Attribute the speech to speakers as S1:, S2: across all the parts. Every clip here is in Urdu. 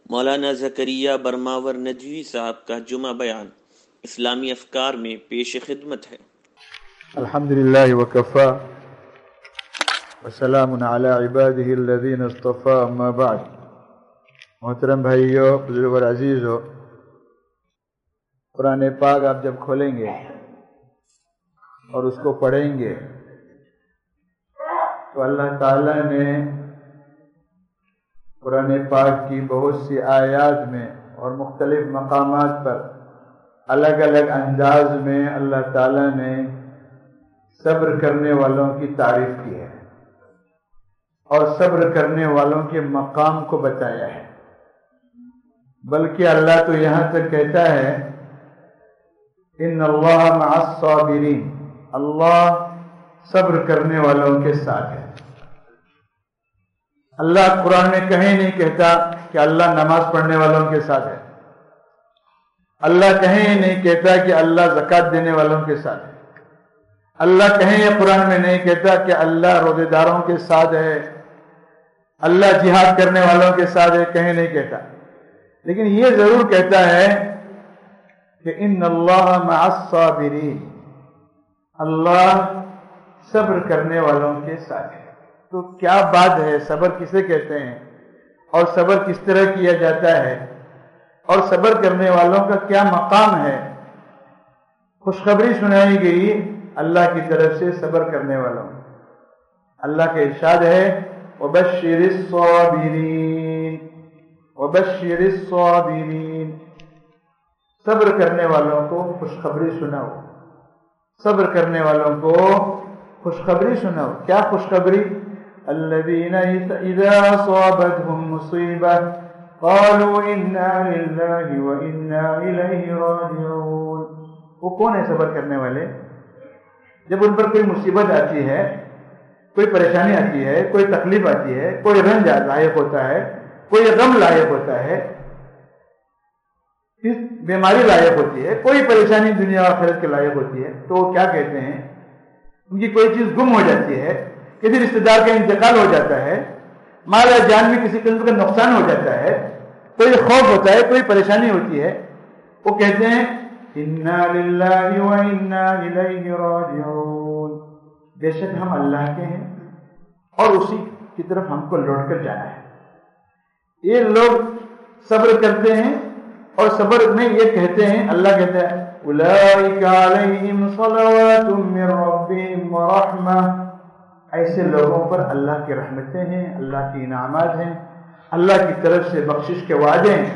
S1: مولانا زکریا برماور ندوی صاحب کا جمعہ بیان اسلامی افکار میں پیش خدمت ہے۔
S2: الحمدللہ وکفا وسلام علی عبادہ الذین اصطفیٰ، اما بعد۔ محترم بھائیو، بزرگ اور عزیزو، قرآن پاک آپ جب کھولیں گے اور اس کو پڑھیں گے تو اللہ تعالیٰ نے قرآن پاک کی بہت سی آیات میں اور مختلف مقامات پر الگ الگ انداز میں اللہ تعالیٰ نے صبر کرنے والوں کی تعریف کی ہے اور صبر کرنے والوں کے مقام کو بتایا ہے۔ بلکہ اللہ تو یہاں تک کہتا ہے ان اللہ مع الصابرین، اللہ صبر کرنے والوں کے ساتھ ہے۔ اللہ قرآن میں کہیں نہیں کہتا کہ اللہ نماز پڑھنے والوں کے ساتھ ہے، اللہ کہیں نہیں کہتا کہ اللہ زکوٰۃ دینے والوں کے ساتھ ہے، اللہ کہیں یہ قرآن میں نہیں کہتا کہ اللہ روزے داروں کے ساتھ ہے، اللہ جہاد کرنے والوں کے ساتھ ہے، کہیں نہیں کہتا۔ لیکن یہ ضرور کہتا ہے کہ ان اللہ مع الصابرین، اللہ صبر کرنے والوں کے ساتھ ہے۔ تو کیا بات ہے، صبر کسے کہتے ہیں اور صبر کس طرح کیا جاتا ہے اور صبر کرنے والوں کا کیا مقام ہے؟ خوشخبری سنائی گئی اللہ کی طرف سے صبر کرنے والوں۔ اللہ کا ارشاد ہے وَبَشِّرِ الصَّابِرِينَ، وَبَشِّرِ الصَّابِرِينَ، صبر کرنے والوں کو خوشخبری سناؤ، صبر کرنے والوں کو خوشخبری سناؤ۔ کیا خوشخبری؟ الذین اذا اصابتهم مصیبہ قالوا انا للہ وانا الیہ راجعون۔ وہ کون ہے صبر کرنے والے؟ جب ان پر کوئی مصیبت آتی ہے، کوئی پریشانی آتی ہے، کوئی تکلیف آتی ہے، کوئی رنج لاحق ہوتا ہے، کوئی غم لاحق ہوتا ہے، بیماری لاحق ہوتی ہے، کوئی پریشانی دنیا و آخرت کے لائق ہوتی ہے، تو وہ کیا کہتے ہیں؟ ان کی کوئی چیز گم ہو جاتی ہے، کسی رشتہ دار کا انتقال ہو جاتا ہے، مال یا جان میں کسی قسم کا نقصان ہو جاتا ہے، کوئی خوف ہوتا ہے، کوئی پریشانی ہوتی ہے، وہ کہتے ہیں انا للہ وانا الیہ راجعون، بے شک ہم اللہ کے ہیں اور اسی کی طرف ہم کو لوٹ کر جانا ہے۔ یہ لوگ صبر کرتے ہیں اور صبر میں یہ کہتے ہیں، اللہ کہتا ہے اولئک علیہم صلوات من ربہم ورحمہ، ایسے لوگوں پر اللہ کی رحمتیں ہیں، اللہ کی انعامات ہیں، اللہ کی طرف سے بخشش کے وعدے ہیں۔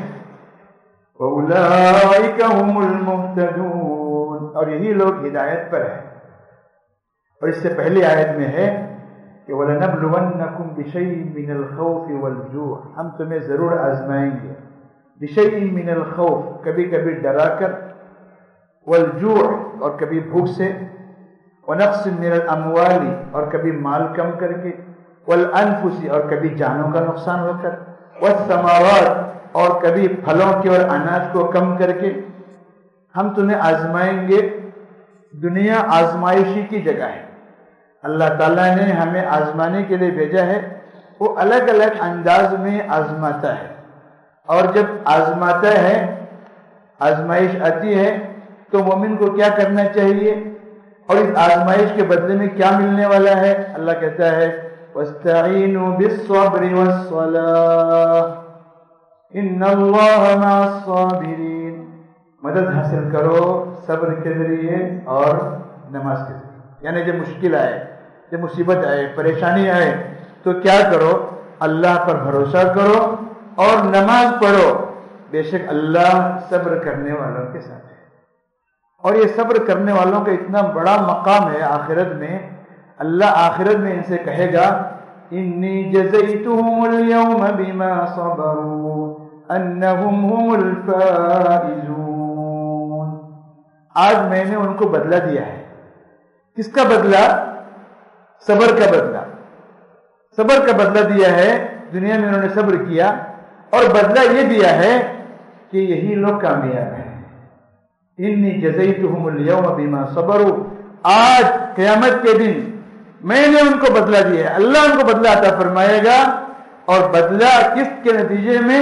S2: وَأُولَٰئِكَ هُمُ الْمُهْتَدُونَ، اور یہی لوگ ہدایت پر ہیں۔ اور اس سے پہلی آیت میں ہے کہ وَلَنَبْلُوَنَّكُمْ بِشَيْءٍ مِّنَ الْخَوْفِ وَالْجُوعِ، ہم تمہیں ضرور آزمائیں گے، بِشَيْءٍ مِّنَ الْخَوْفِ، کبھی کبھی ڈرا کر، وَالْجُوعِ، اور کبھی بھوک سے، وَنَقْصٍ مِّنَ الْأَمْوَالِ، اور کبھی مال کم کر کے، وَالْأَنفُسِ، اور کبھی جانوں کا نقصان ہو کر، وَالثَّمَرَاتِ، اور کبھی پھلوں کے اور اناج کو کم کر کے، ہم تمہیں آزمائیں گے۔ دنیا آزمائشی کی جگہ ہے، اللہ تعالیٰ نے ہمیں آزمانے کے لیے بھیجا ہے، وہ الگ الگ انداز میں آزماتا ہے، اور جب آزماتا ہے، آزمائش آتی ہے تو مومن کو کیا کرنا چاہیے اور اس آزمائش کے بدلے میں کیا ملنے والا ہے؟ اللہ کہتا ہے وَاسْتَعِينُوا بِالصَّبْرِ وَالصَّلَاةِ ان اللہ مع الصابرین، مدد حاصل کرو صبر کے ذریعے اور نماز کے ذریعے۔ یعنی جب مشکل آئے، جب مصیبت آئے، پریشانی آئے تو کیا کرو؟ اللہ پر بھروسہ کرو اور نماز پڑھو، بے شک اللہ صبر کرنے والوں کے ساتھ ہے۔ اور یہ صبر کرنے والوں کا اتنا بڑا مقام ہے آخرت میں، اللہ آخرت میں ان سے کہے گا انی جزیتہم اليوم بما صبروا انہم هم الفائزون، آج میں نے ان کو بدلہ دیا ہے۔ کس کا بدلہ؟ صبر کا بدلہ، صبر کا بدلہ دیا ہے۔ دنیا میں انہوں نے صبر کیا اور بدلہ یہ دیا ہے کہ یہی لوگ کامیاب ہیں۔ انی جزیتہم اليوم بما صبروا، آج قیامت کے دن میں نے ان کو بدلہ دیا ہے، اللہ ان کو بدلہ عطا فرمائے گا، اور بدلہ کس کے نتیجے میں؟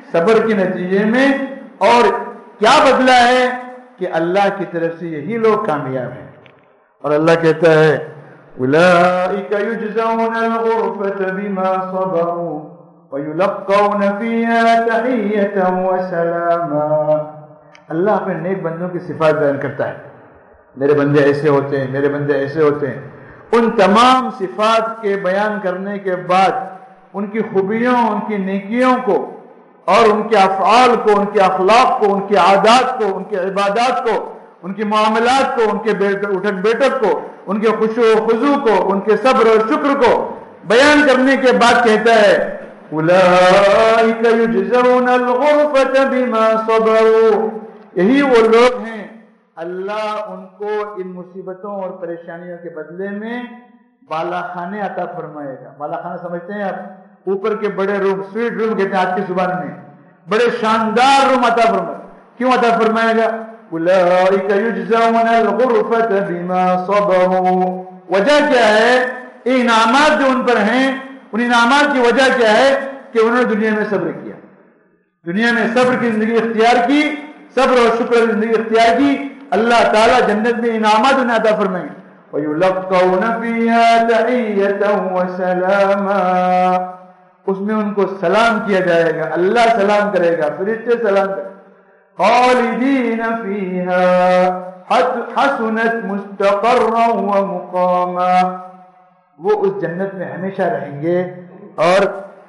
S2: صبر کے نتیجے میں، اور کیا بدلہ ہے کہ اللہ کی طرف سے یہی لوگ کامیاب ہیں۔ اور اللہ کہتا ہے اولئک یجزون الغرفۃ بما صبروا ویلقون فیہا تحیۃ وسلاما۔ اللہ اپنے نیک بندوں کی صفات بیان کرتا ہے، میرے بندے ایسے ہوتے ہیں، میرے بندے ایسے ہوتے ہیں۔ ان تمام صفات کے بیان کرنے کے بعد ان کی خوبیوں، ان کی نیکیوں کو اور ان کے افعال کو، ان کے اخلاق کو، ان کی عادات کو، ان کے عبادات کو، ان کے معاملات کو، ان کے اٹھک بیٹھک کو، ان کے خشوع و خضوع کو، ان کے صبر اور شکر کو بیان کرنے کے بعد کہتا ہے اولئک یجزون الغرفۃ بما صبروا، یہی وہ لوگ ہیں اللہ ان کو ان مصیبتوں اور پریشانیوں کے بدلے میں بالا خانے عطا فرمائے گا۔ بالا خانہ سمجھتے ہیں آپ؟ اوپر کے بڑے روم، سویٹ روم کہتے ہیں آج کی زبان میں، بڑے شاندار روم عطا فرمائے۔ کیوں عطا فرمائے گا؟ اولئک یجزون الغرفۃ بما صبروا، وجہ کیا ہے؟ انعامات جو ان پر ہیں، ان انعامات کی وجہ کیا ہے؟ کہ انہوں نے دنیا میں صبر کیا، دنیا میں صبر کی زندگی اختیار کی، صبر اور شکر کی زندگی اختیار کی، اللہ تعالیٰ جنت میں انعامات انہیں عطا فرمائیں گے۔ وَيُلَقَّوْنَ فِيهَا تَحِيَّةً وَسَلَامًا، اس میں ان کو سلام کیا جائے گا، اللہ سلام کرے گا، فرشتے سلام کریں گے۔ خَالِدِينَ فِيهَا حَسُنَتْ مُسْتَقَرًّا وَمُقَامًا، وہ اس جنت میں ہمیشہ رہیں گے اور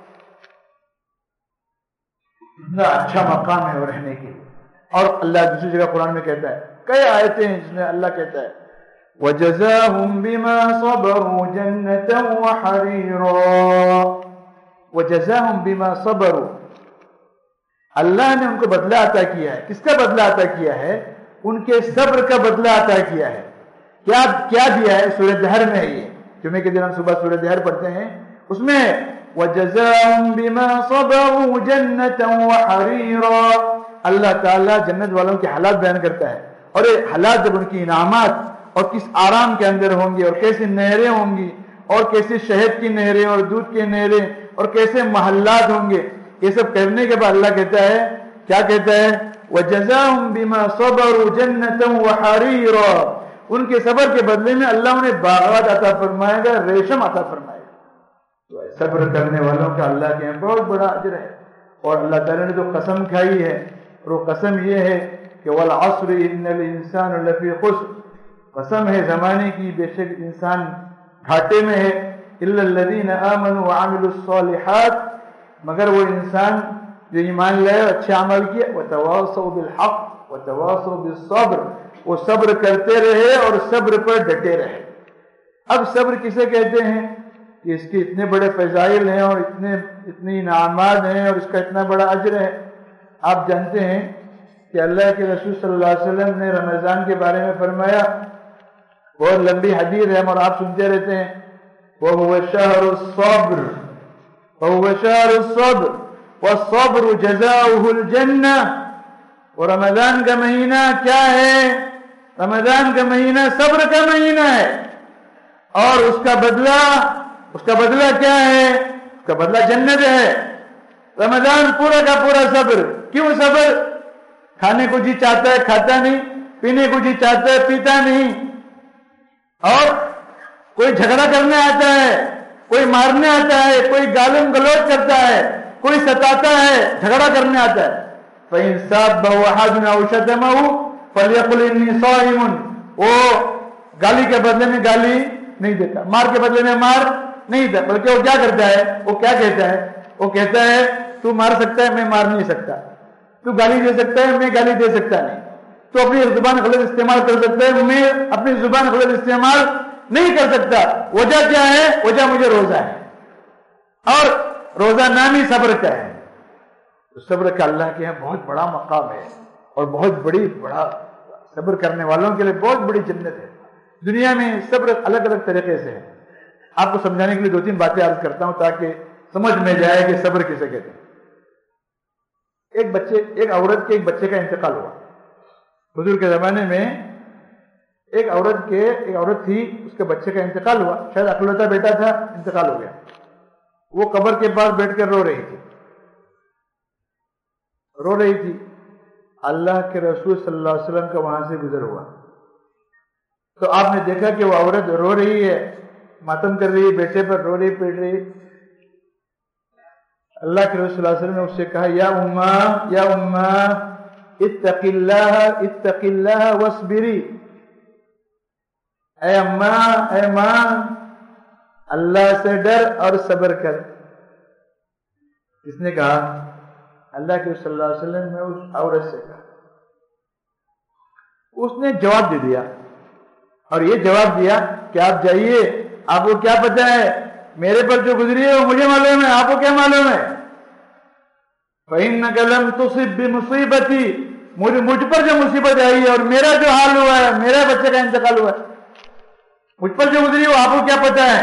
S2: اتنا اچھا مقام ہے وہ رہنے کے لیے۔ اور اللہ دوسری جگہ قرآن میں کہتا ہے، کئی آیتیں ہیں جس میں اللہ کہتا ہے وَجَزَاهُمْ بِمَا صَبَرُوا جَنَّةً وَحَرِيرًا، وَجَزَاهُمْ بِمَا صَبَرُوا، اللہ نے ان کو بدلہ عطا کیا ہے۔ کس کا بدلہ عطا کیا ہے؟ ان کے صبر کا بدلہ عطا کیا ہے۔ کیا دیا ہے؟ سورہ دہر میں ہے، یہ جمعے کے دن ہم صبح سورہ دہر پڑھتے ہیں، اس میں وَجَزَاهُمْ بِمَا صَبَرُوا جَنَّةً وَحَرِيرًا، اللہ تعالیٰ جنت والوں کے حالات بیان کرتا ہے، اور یہ حالات جب ان کی انعامات اور کس آرام کے اندر ہوں گے، اور کیسی نہریں ہوں گی، اور کیسے شہد کی نہریں اور دودھ کی نہریں، اور کیسے محلات ہوں گے، یہ سب کرنے کے بعد اللہ کہتا ہے، کیا کہتا ہے؟ وَجَزَاهُمْ بِمَا صَبَرُوا جَنَّةً وَحَرِيرًا، ان کے صبر کے بدلے میں اللہ انہیں باغات عطا فرمائے گا، ریشم عطا فرمائے گا۔ تو صبر کرنے والوں کا اللہ کے یہاں بہت بڑا اجر ہے۔ اور اللہ تعالیٰ نے جو قسم کھائی ہے، اور وہ قسم یہ ہے کہ وَالْعَصْرِ إِنَّ الْإِنسَانَ لَفِي خُسْرٍ، قسم ہے زمانے کی، بے شک انسان گھاٹے میں ہے، إِلَّا الَّذِينَ آمَنُوا وَعَمِلُوا الصَّالِحَاتِ، مگر وہ انسان جو ایمان لائے اور اچھے عمل کیے، وَتَوَاصَوْا بِالْحَقِّ وَتَوَاصَوْا بِالصَّبْرِ، وہ صبر کرتے رہے اور صبر پر ڈٹے رہے۔ اب صبر کسے کہتے ہیں کہ اس کے اتنے بڑے فضائل ہیں اور اتنے انعامات ہیں اور اس کا اتنا بڑا اجر ہے۔ آپ جانتے ہیں کہ اللہ کے رسول صلی اللہ علیہ وسلم نے رمضان کے بارے میں فرمایا، بہت لمبی حدیث ہے اور آپ سنتے رہتے ہیں، وَهُوَ شَهْرُ الصَّبْرِ وَهُوَ شَهْرُ الصَّبْرِ وَالصَّبْرُ جَزَاؤُهُ الْجَنَّةُ، اور رمضان کا مہینہ کیا ہے؟ رمضان کا مہینہ صبر کا مہینہ ہے، اور اس کا بدلہ کیا ہے؟ اس کا بدلہ جنت ہے۔ رمضان پورا کا پورا صبر۔ کیوں صبر؟ کھانے کو جی چاہتا ہے کھاتا نہیں، پینے کو جی چاہتا ہے پیتا نہیں، اور کوئی جھگڑا کرنے آتا ہے، کوئی مارنے آتا ہے، کوئی گالم گلوچ کرتا ہے، کوئی ستاتا ہے، جھگڑا کرنے آتا ہے، فَإِنْ سَابَّهُ أَحَدٌ أَوْ شَتَمَهُ فَلْيَقُلْ إِنِّي صَائِمٌ، وہ گالی کے بدلے میں گالی نہیں دیتا، مار کے بدلے میں مار نہیں دیتا، بلکہ وہ کیا کرتا ہے؟ وہ کیا کہتا ہے؟ وہ کہتا ہے تو مار سکتا ہے، میں مار نہیں سکتا، تو گالی دے سکتا ہے، میں گالی دے سکتا نہیں، تو اپنی زبان غلط استعمال کر سکتا ہے، میں اپنی زبان غلط استعمال نہیں کر سکتا۔ وجہ کیا ہے؟ وجہ مجھے روزہ ہے، اور روزہ نام ہی صبر کا ہے۔ صبر کا اللہ کے یہاں بہت بڑا مقام ہے، اور بہت بڑا صبر کرنے والوں کے لیے بہت بڑی جنت ہے۔ دنیا میں صبر الگ الگ طریقے سے ہے، آپ کو سمجھانے کے لیے 2-3 باتیں عرض کرتا ہوں تاکہ سمجھ میں جائے کہ صبر کسے کہتے ہیں۔ ایک عورت کے ایک بچے کا انتقال ہوا۔ حضور کے زمانے میں ایک عورت تھی، اس کے بچے کا انتقال ہوا، شاید اکلوتا بیٹا تھا، انتقال ہو گیا۔ وہ قبر کے پاس بیٹھ کر رو رہی تھی۔ رو رہی تھی. اللہ کے رسول صلی اللہ علیہ وسلم کا وہاں سے گزر ہوا تو آپ نے دیکھا کہ وہ عورت رو رہی ہے, ماتم کر رہی ہے, بیٹے پر رو رہی پیٹ رہی. اللہ کے رسول صلی اللہ علیہ وسلم نے اس سے کہا یا امّا اتق اللہ واصبری, اے اماں, اے ماں, اللہ سے ڈر اور صبر کر. کس نے کہا؟ اللہ کے صلی اللہ علیہ وسلم نے اس عورت سے کہا. اس نے جواب دے دیا, اور یہ جواب دیا کہ آپ جائیے, آپ کو کیا پتہ ہے, میرے پر جو گزری ہے وہ مجھے معلوم ہے, آپ کو کیا معلوم ہے. فَإِنَّكَ لَمْ تُصِبْ بِمُصِيبَتِي, مجھ پر جو مصیبت آئی ہے اور میرا جو حال ہوا ہے, میرا بچے کا انتقال ہوا ہے, مجھ پر جو گزری ہے وہ آپ کو کیا پتہ ہے.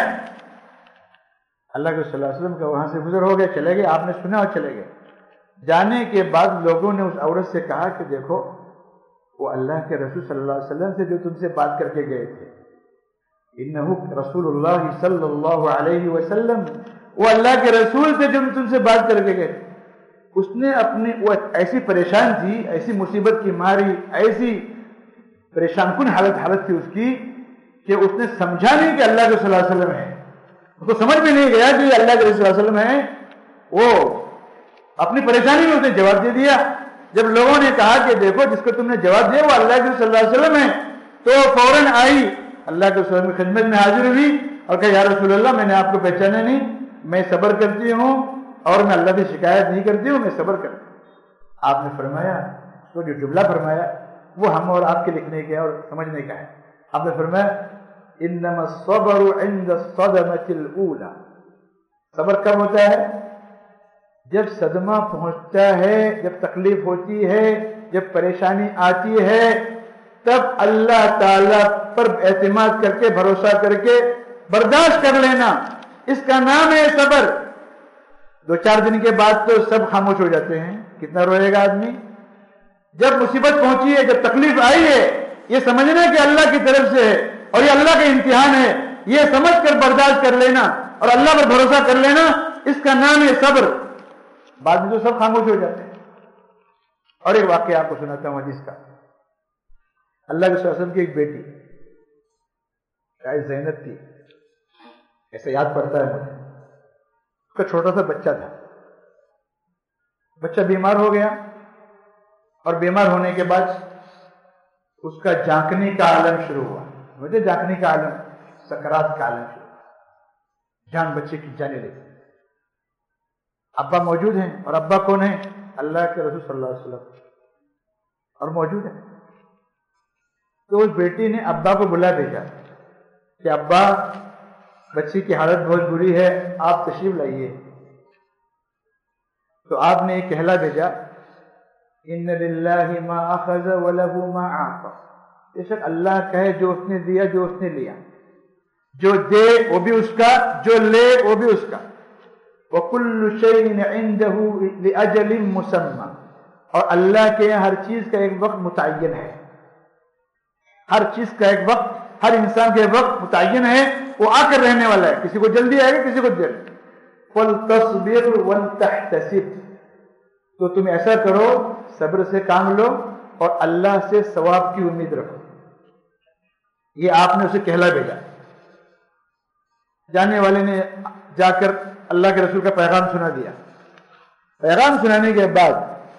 S2: اللہ کے صلی اللہ علیہ وسلم کا وہاں سے گزر ہو گیا, چلے گئے. آپ نے سنا اور چلے گئے. جانے کے بعد لوگوں نے اس عورت سے کہا کہ دیکھو وہ اللہ کے رسول صلی اللہ علیہ وسلم سے جو تم سے بات کر کے گئے تھے, انہو رسول اللہ صلی اللہ علیہ وسلم, وہ اللہ کے رسول سے جو تم سے بات کر کے گئے. اس نے اپنی, وہ ایسی پریشان تھی, ایسی مصیبت کی ماری, ایسی پریشان کن حالت تھی اس کی کہ اس نے سمجھا نہیں کہ اللہ کے صلی اللہ علیہ وسلم ہے. اس کو سمجھ میں نہیں گیا کہ یہ اللہ کے رسول صلی اللہ علیہ وسلم ہے. وہ اپنی پریشانی میں اس نے جواب دے دیا. جب لوگوں نے کہا کہ دیکھو جس کو تم نے جواب دیا وہ اللہ کے صلی اللہ علیہ وسلم ہے, تو فوراً آئی اللہ کے رسول کی خدمت میں حاضر ہوئی اور کہا یا رسول اللہ, میں نے آپ کو پہچانا نہیں, میں صبر کرتی ہوں اور میں اللہ کی شکایت نہیں کرتی ہوں, میں صبر کرتی ہوں. آپ نے فرمایا, تو جو جملہ فرمایا وہ ہم اور آپ کے لکھنے کا اور سمجھنے کا ہے. آپ نے فرمایا انما الصبر عند الصدمة الاولى, صبر کب ہوتا ہے؟ جب صدمہ پہنچتا ہے, جب تکلیف ہوتی ہے, جب پریشانی آتی ہے, تب اللہ تعالی پر اعتماد کر کے, بھروسہ کر کے برداشت کر لینا, اس کا نام ہے صبر. 2-4 دن کے بعد تو سب خاموش ہو جاتے ہیں, کتنا روئے گا آدمی. جب مصیبت پہنچی ہے, جب تکلیف آئی ہے, یہ سمجھنا کہ اللہ کی طرف سے ہے اور یہ اللہ کا امتحان ہے, یہ سمجھ کر برداشت کر لینا اور اللہ پر بھروسہ کر لینا, اس کا نام ہے صبر. بعد میں تو سب خاموش ہو جاتے ہیں. اور ایک واقعہ آپ کو سناتا ہوں حدیث کا. اللہ کے صلی اللہ علیہ وسلم کی ایک بیٹی شاید زینب تھی, ایسا یاد پڑتا ہے مجھے. اس کا چھوٹا سا بچہ تھا, بچہ بیمار ہو گیا اور بیمار ہونے کے بعد اس کا جھانکنے کا عالم شروع ہوا. مجھے جھانکنے کا عالم, سکرات کا عالم شروع ہوا, جان بچے کی جانے لگی. ابا موجود ہیں, اور ابا کون ہیں؟ اللہ کے رسول صلی اللہ علیہ وسلم, اور موجود ہیں. تو اس بیٹی نے ابا کو بلا بھیجا کہ ابا بچی کی حالت بہت بری ہے, آپ تشریف لائیے. تو آپ نے یہ کہلا بھیجا ان للہ ما اخذ ولہ ما اعطى, بے شک اللہ کا ہے جو اس نے دیا, جو اس نے لیا, جو دے وہ بھی اس کا, جو لے وہ بھی اس کا. وَكُلُّ شَيْءٍ عِنْدَهُ لِأَجَلٍ مُّسَمًّى, اور اللہ کے ہر چیز کا ایک وقت متعین ہے. ہر چیز کا ایک وقت, ہر انسان کا ایک وقت متعین ہے, وہ آ کر رہنے والا ہے. کسی کو جلدی آئے گا, کسی کو دیر. فَلْتَصْبِرْ وَلْتَحْتَسِبْ, تو تم ایسا کرو, صبر سے کام لو اور اللہ سے ثواب کی امید رکھو. یہ آپ نے اسے کہلا بھیجا. جانے والے نے جا کر اللہ کے رسول کا پیغام سنا دیا. پیغام سنانے کے بعد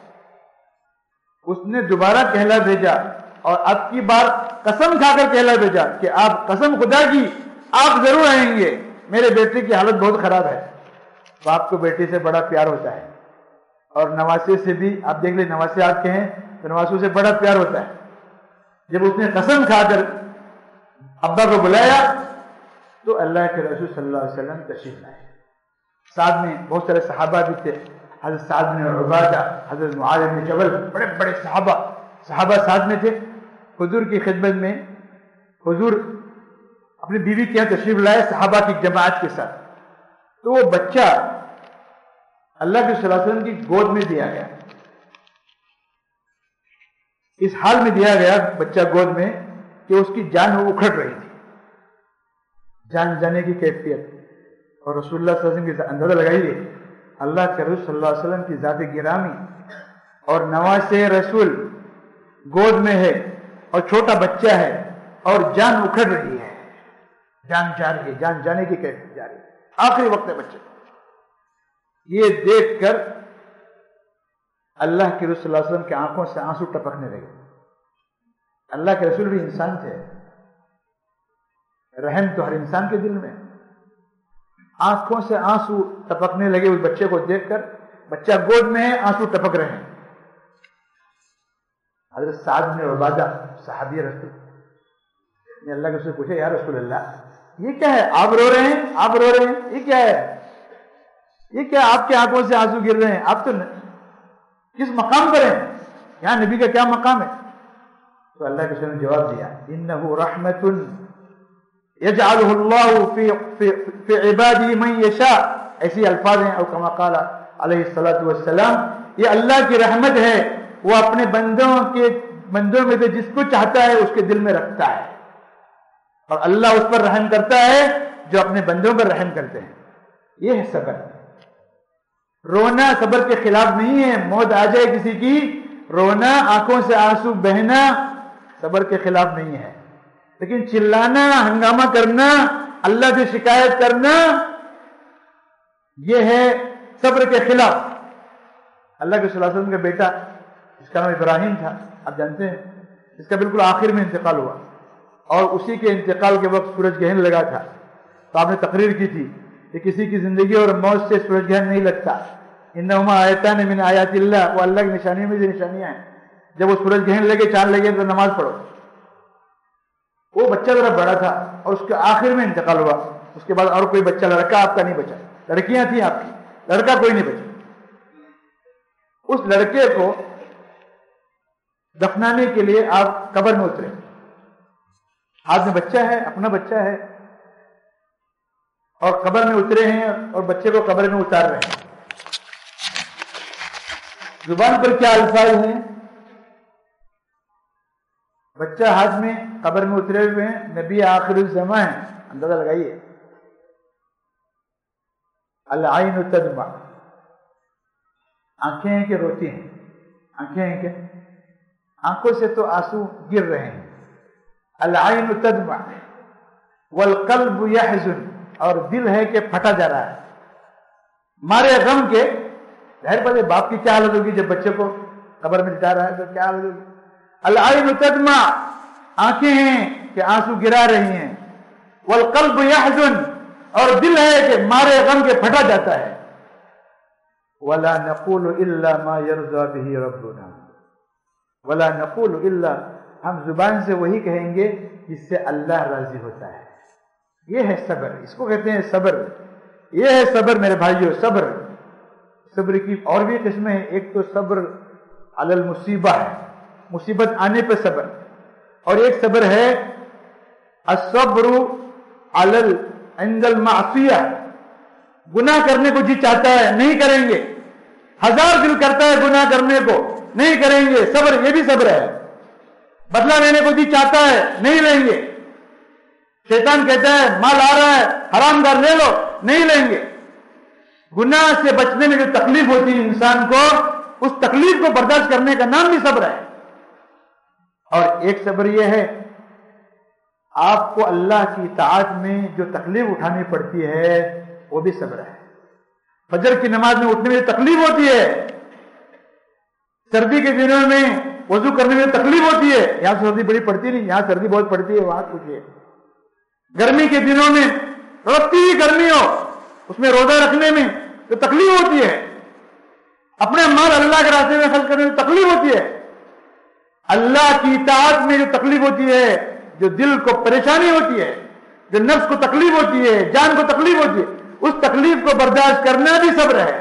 S2: اس نے دوبارہ کہلا بھیجا, اور اب کی بار قسم کھا کر کہلا بھیجا کہ آپ, قسم خدا کی, آپ ضرور آئیں گے, میرے بیٹے کی حالت بہت خراب ہے. باپ کو بیٹے سے بڑا پیار ہوتا ہے, اور نواسے سے بھی. آپ دیکھ لیں, نواسے آپ کے ہیں تو نواسوں سے بڑا پیار ہوتا ہے. جب اس نے قسم کھا کر ابا کو بلایا تو اللہ کے رسول صلی اللہ علیہ وسلم تشریف لائے. ساتھ میں بہت سارے صحابہ بھی تھے, حضرت سعد بن عبادہ, حضرت معاذ بن جبل, بڑے بڑے صحابہ ساتھ میں تھے. حضور کی خدمت میں حضور اپنی بیوی کے یہاں تشریف لائے صحابہ کی جماعت کے ساتھ. تو وہ بچہ اللہ کے صلی اللہ علیہ وسلم کی گود میں دیا گیا. اس حال میں دیا گیا بچہ گود میں کہ اس کی جان وہ اکھڑ رہی تھی, جان جانے کی کیفیت. اور رسول اللہ صلی اللہ علیہ وسلم کی اندازہ لگائیے, اللہ کے رسول صلی اللہ علیہ وسلم کی ذات گرامی اور نواز رسول گود میں ہے اور چھوٹا بچہ ہے اور جان اکھڑ رہی ہے، جان جا رہی ہے، جان جانے کی کیفیت جا رہی ہے، آخری وقت ہے بچے کو. یہ دیکھ کر اللہ کے رسول صلی اللہ علیہ وسلم کی آنکھوں سے آنسو ٹپکنے لگے. اللہ کے رسول بھی انسان تھے، رحم تو ہر انسان کے دل میں. آنکھوں سے آنسو ٹپکنے لگے اس بچے کو دیکھ کر. بچہ گود میں ہے، آنسو ٹپک رہے ہیں. حضرت سعد بن عبادہ صحابی رسول نے اللہ کے رسول پوچھا، یا رسول اللہ یہ کیا ہے؟ آپ رو رہے ہیں، آپ رو رہے ہیں، یہ کیا ہے؟ یہ کیا آپ کے آنکھوں سے آنسو گر رہے ہیں؟ آپ تو کس مقام پر ہیں؟ یہاں نبی کا کیا مقام ہے؟ تو اللہ کے رسول نے جواب دیا، انہ رحمت یجعلہ اللہ فی عبادہ من یشاء. ایسی الفاظ ہیں، اور کما قال علیہ الصلوۃ والسلام، یہ اللہ کی رحمت ہے، وہ اپنے بندوں میں سے جس کو چاہتا ہے اس کے دل میں رکھتا ہے، اور اللہ اس پر رحم کرتا ہے جو اپنے بندوں پر رحم کرتے ہیں. یہ ہے صبر. رونا صبر کے خلاف نہیں ہے. موت آ جائے کسی کی، رونا، آنکھوں سے آنسو بہنا صبر کے خلاف نہیں ہے. لیکن چلانا، ہنگامہ کرنا، اللہ سے شکایت کرنا، یہ ہے صبر کے خلاف. اللہ کے صلی اللہ علیہ وسلم کا بیٹا جس کا نام ابراہیم تھا، آپ جانتے ہیں، اس کا بالکل آخر میں انتقال ہوا، اور اسی کے انتقال کے وقت سورج گرہن لگا تھا. تو آپ نے تقریر کی تھی کہ کسی کی زندگی اور موت سے سورج گرہن نہیں لگتا. انہما آیتان من آیات اللہ، وہ اللہ کی نشانیوں میں سے نشانیاں ہیں. جب وہ سورج گرہن لگے، چاند لگے تو نماز پڑھو. وہ بچہ ذرا بڑا تھا اور اس کے آخر میں انتقال ہوا. اس کے بعد اور کوئی بچہ لڑکا آپ کا نہیں بچا. لڑکیاں تھیں آپ کی، لڑکا کوئی نہیں بچا. اس لڑکے کو دفنانے کے لیے آپ قبر میں اترے. ہاتھ میں بچہ ہے، اپنا بچہ ہے، اور قبر میں اترے ہیں اور بچے کو قبر میں اتار رہے ہیں. زبان پر کیا الفاظ ہیں؟ بچہ ہاتھ میں، قبر میں اترے ہوئے ہیں، نبی آخر الزمان ہے. اندازہ لگائیے. العین تدمع، آنکھیں ہیں کہ روتی ہیں؟ آنکھیں ہیں کہ آنکھوں سے تو آنسو گر رہے ہیں. العین تدمع والقلب یحزن، اور دل ہے کہ پھٹا جا رہا ہے مارے غم کے. ظاہر بات ہے باپ کی کیا حالت ہوگی جب بچے کو قبر میں لٹا رہا ہے، تو کیا حالت ہوگی. العین تدمع، آنکھیں ہیں کہ آنسو گرا رہی ہیں. والقلب یحزن، اور دل ہے کہ مارے غم کے پھٹا جاتا ہے. ولا نقول الا ما يرضى به ربنا، ولا نقول الا، ہم زبان سے وہی کہیں گے جس سے اللہ راضی ہوتا ہے. یہ ہے صبر، اس کو کہتے ہیں صبر. یہ ہے صبر میرے بھائیوں. صبر، صبر کی اور بھی قسمیں ہیں. ایک تو صبر علی المصیبہ ہے، مصیبت آنے پہ صبر. اور ایک صبر ہے الصبر علی عند المعصیہ، گناہ کرنے کو جی چاہتا ہے نہیں کریں گے، ہزار دل کرتا ہے گناہ کرنے کو نہیں کریں گے، صبر، یہ بھی صبر ہے. بدلہ لینے کو جی چاہتا ہے نہیں لیں گے، شیطان کہتا ہے مال آ رہا ہے حرام دار لے لو، نہیں لیں گے. گناہ سے بچنے میں جو تکلیف ہوتی ہے انسان کو، اس تکلیف کو برداشت کرنے کا نام بھی صبر ہے. اور ایک صبر یہ ہے آپ کو اللہ کی اطاعت میں جو تکلیف اٹھانی پڑتی ہے وہ بھی صبر ہے. فجر کی نماز میں اٹھنے میں تکلیف ہوتی ہے، سردی کے دنوں میں وضو کرنے میں تکلیف ہوتی ہے. یہاں سردی بڑی پڑتی نہیں، یہاں سردی بہت پڑتی ہے، وہاں پوچھیے. گرمی کے دنوں میں رکھتی ہوئی گرمی ہو، اس میں روزہ رکھنے میں تو تکلیف ہوتی ہے. اپنے مال اللہ کے راستے میں خرچ کرنے میں تکلیف ہوتی ہے. اللہ کی اطاعت میں جو تکلیف ہوتی ہے، جو دل کو پریشانی ہوتی ہے، جو نفس کو تکلیف ہوتی ہے، جان کو تکلیف ہوتی ہے، اس تکلیف کو برداشت کرنا بھی صبر ہے.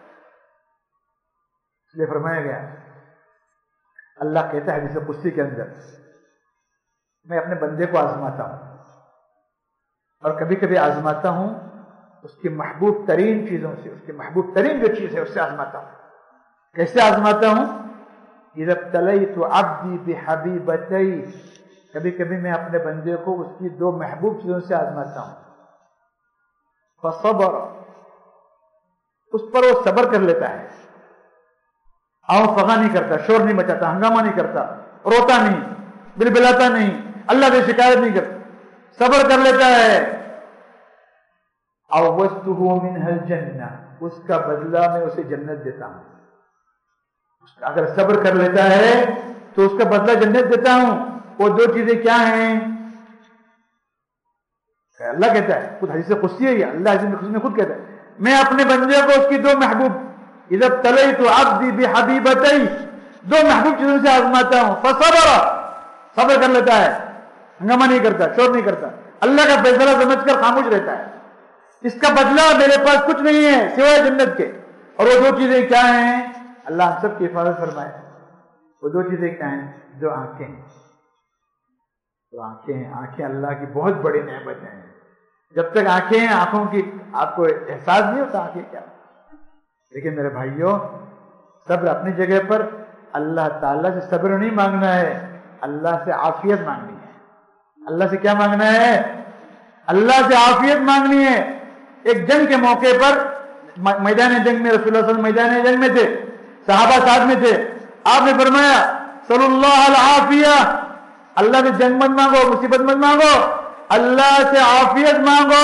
S2: اس لیے فرمایا گیا، اللہ کہتا ہے حدیث قدسی کے اندر، میں اپنے بندے کو آزماتا ہوں، اور کبھی کبھی آزماتا ہوں اس کی محبوب ترین چیزوں سے، اس کی محبوب ترین جو چیز ہے اس سے آزماتا ہوں. کیسے آزماتا ہوں؟ اذا ابتلیت عبدی بحبیبتی، کبھی کبھی میں اپنے بندے کو اس کی دو محبوب چیزوں سے آزماتا ہوں. فصبر، اس پر وہ صبر کر لیتا ہے. آؤ فغا نہیں کرتا، شور نہیں مچاتا، ہنگامہ نہیں کرتا، روتا نہیں، بلبلاتا نہیں، اللہ سے شکایت نہیں کرتا، صبر کر لیتا ہے. اوسطہ منہ الجنہ، اس کا بدلہ میں اسے جنت دیتا ہوں. اگر صبر کر لیتا ہے تو اس کا بدلہ جنت دیتا ہوں. وہ دو چیزیں کیا ہیں؟ اللہ کہتا ہے، خود حدیث قدسی ہے یہ، اللہ حدیث قدسی میں خود کہتا ہے میں اپنے بندے کو اس کی دو محبوب اذا ابتلیت عبدی بحبیبتین، دو محبوب چیزوں سے آزماتا ہوں، فصبر، صبر کر لیتا ہے، ہنگامہ نہیں کرتا، شور نہیں کرتا، اللہ کا فیصلہ سمجھ کر خاموش رہتا ہے. اس کا بدلہ میرے پاس کچھ نہیں ہے سوائے جنت کے. اور وہ دو چیزیں کیا ہیں؟ اللہ ہم سب کی حفاظت فرمائے. وہ دو چیزیں کیا ہیں؟ جو آنکھیں ہیں. تو آنکھیں ہیں، آنکھیں اللہ کی بہت بڑی نعمت ہیں. جب تک آنکھیں ہیں، آنکھوں کی آپ کو احساس نہیں ہوتا آنکھیں کیا. لیکن میرے بھائیوں، صبر اپنی جگہ پر، اللہ تعالیٰ سے صبر نہیں مانگنا ہے، اللہ سے عافیت مانگنی ہے. اللہ سے کیا مانگنا ہے؟ اللہ سے عافیت مانگنی ہے. ایک جنگ کے موقع پر میدان جنگ میں رسول اللہ صلی اللہ علیہ وسلم میدان جنگ میں تھے، صحابہ ساتھ میں تھے. آپ نے فرمایا صلی اللہ العافیہ، اللہ سے جنگ مت مانگو، مصیبت مت مانگو، اللہ سے عافیت مانگو.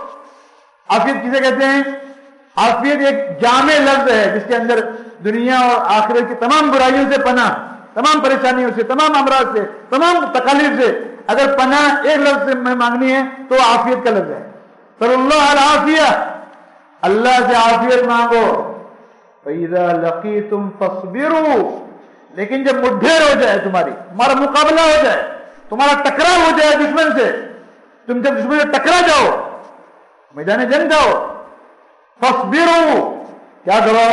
S2: عافیت کسے کہتے ہیں؟ عافیت ایک جامع لفظ ہے جس کے اندر دنیا اور آخرت کی تمام برائیوں سے پناہ، تمام پریشانیوں سے، تمام امراض سے، تمام تکالیف سے اگر پناہ ایک لفظ سے میں مانگنی ہے تو عافیت کا لفظ ہے. صلی اللہ العافیہ، اللہ سے عافیت مانگو. فَإِذَا لَقِيتُمْ فَاصْبِرُوا، لیکن جب مٹھیر ہو جائے، تمہارا مقابلہ ہو جائے، تمہارا ٹکراؤ ہو جائے دشمن سے، تم جب دشمن سے ٹکرا جاؤ، میدان جنگ جاؤ، فَاصْبِرُوا، کیا کرو؟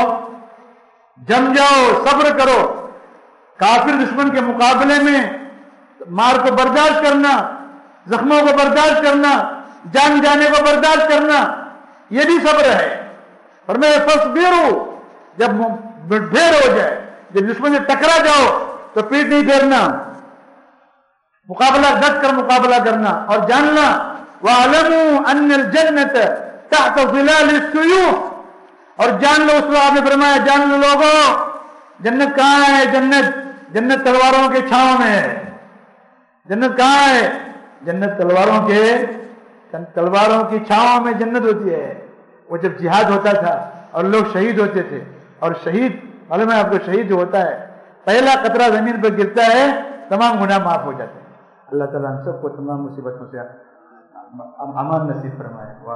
S2: جم جاؤ، صبر کرو. کافر دشمن کے مقابلے میں مار کو برداشت کرنا، زخموں کو برداشت کرنا، جان جانے کو برداشت کرنا، یہ بھی صبر ہے. اور میں فَاصْبِرُوا، جب ڈھیر ہو جائے، جب دشمن سے ٹکرا جاؤ تو پیٹ نہیں پھیرنا، مقابلہ ڈٹ کر مقابلہ کرنا. اور جاننا وَاعْلَمُوا أَنَّ الْجَنَّةَ تَحْتَ ظِلَالِ السُّيُوفِ، اور جان لو، اس کو آپ نے فرمایا جان لو لوگوں، جنت کہاں ہے؟ جنت تلواروں کے چھاؤں میں ہے. جنت کہاں ہے؟ جنت تلواروں کی چھاؤں میں جنت ہوتی ہے. وہ جب جہاد ہوتا تھا اور لوگ شہید ہوتے تھے، اور شہید معلوم ہے آپ کو، شہید جو ہوتا ہے پہلا قطرہ زمین پر گرتا ہے تمام گناہ معاف ہو جاتے ہیں. اللہ تعالیٰ ہم سب کو تمام مصیبتوں سے امان نصیب فرمائے.